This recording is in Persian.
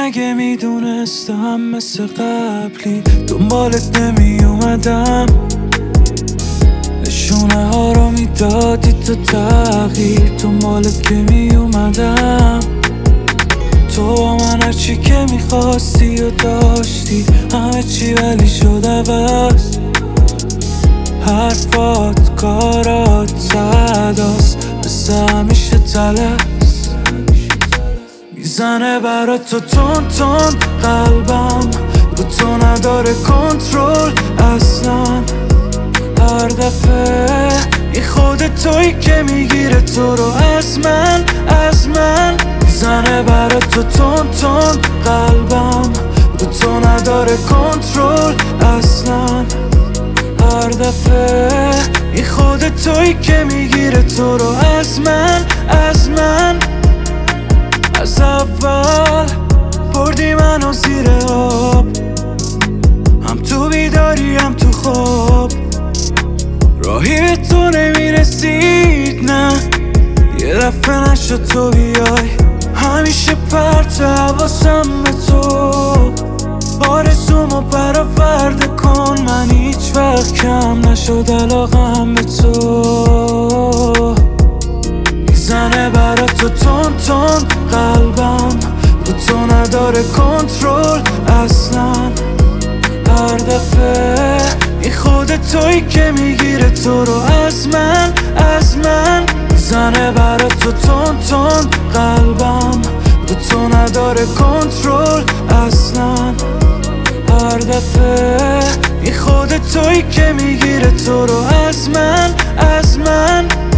اگه میدونستم مثل قبلی دنبالت نمی اومدم، نشونه ها رو میدادی تا تغییر دنبالت که می اومدم. تو با من هرچی که میخواستی و داشتی، همه چی ولی شد عوض. حرفات، کارات، صداست مثل همیشه تلس میزنه برات تو تون تون. قلبم رو تو نداره کنترل اصلا. هر دفعه این خودت تویی که میگیره تو رو از من میزنه برات تو تون تون. قلبم رو تو نداره کنترل اصلا. هر دفعه این خودت تویی که میگیره تو رو از من. از اول بردی منو زیر آب، هم تو بیداری هم تو خواب. راهی به تو نمیرسید نه، یه دفعه نشد تو بیای. همیشه پرت حواسم به تو، آرزومو برآورده کن. من هیچ وقت کم نشد علاقم به تو. میزنه برات تو تون تون. قلبم رو تو نداره کنترل اصلا. هر دفعه این خودت تویی که میگیره تو رو از من. میزنه برات تو تون تون. قلبم رو تو نداره کنترل اصلا. هر دفعه این خودت تویی که میگیره تو رو از من.